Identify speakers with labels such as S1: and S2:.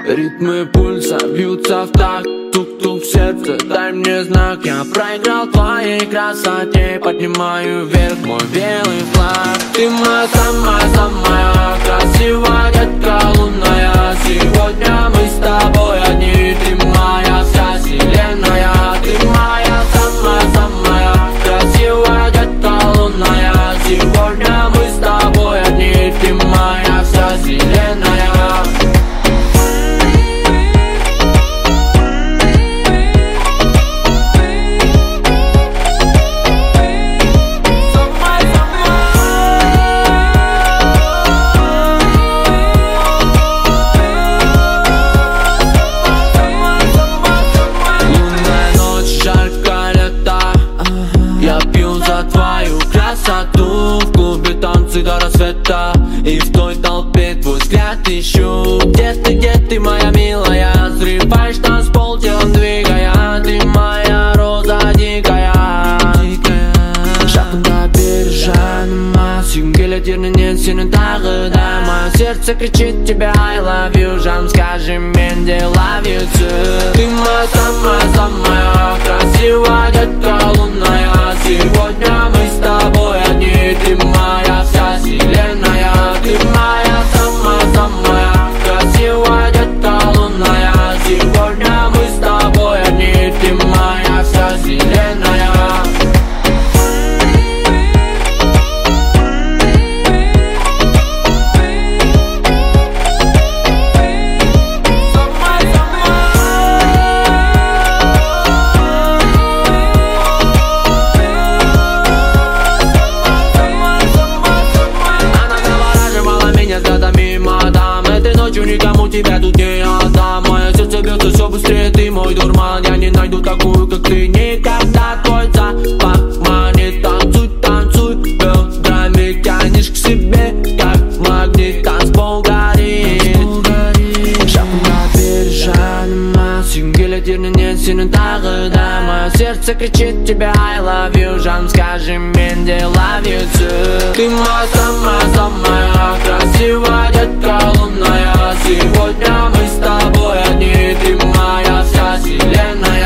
S1: Ритмы пульса бьются в такт, тук-тук в сердце, дай мне знак. Я проиграл твоей красоте, поднимаю вверх мой белый флаг. Ты моя самая-самая красивая детка лунная. Сегодня мы с тобой одни, ты моя вся вселенная. Ты моя самая-самая красивая детка лунная. Сегодня мы с тобой одни, ты моя вся вселенная. В клубе танцы до рассвета, и в той толпе твой взгляд ищу. Где ты, моя милая? Взрываешь танцпол, телом двигая. Ты моя роза дикая. Жақында бері жаныма, сүйгім келеді ернінен сені тағы да. Мое сердце кричит тебе I love you. Жаным, скажи менде love you too. Ты моя самая-самая красивая детка лунная. Сегодня мы с тобой одни, ты моя вся вселенная. Ты моя самая-самая красивая детка лунная. Сегодня мы с тобой одни, ты моя вся вселенная. Никому тебя тут не отдам. Мое сердце бьется все быстрее, ты мой дурман. Я не найду такую, как ты, никогда. Твой запах манит, танцуй, танцуй. Бедрами тянешь к себе, как магнит. Танцпол горит. Жақында бері жаныма, сүйгім келеді ернінен сені тағы да. Мое сердце кричит тебе I love you. Жаным, скажи менде love you too. Ты моя самая-самая красивая детка лунная. Сегодня мы с тобой одни, ты моя вся вселенная.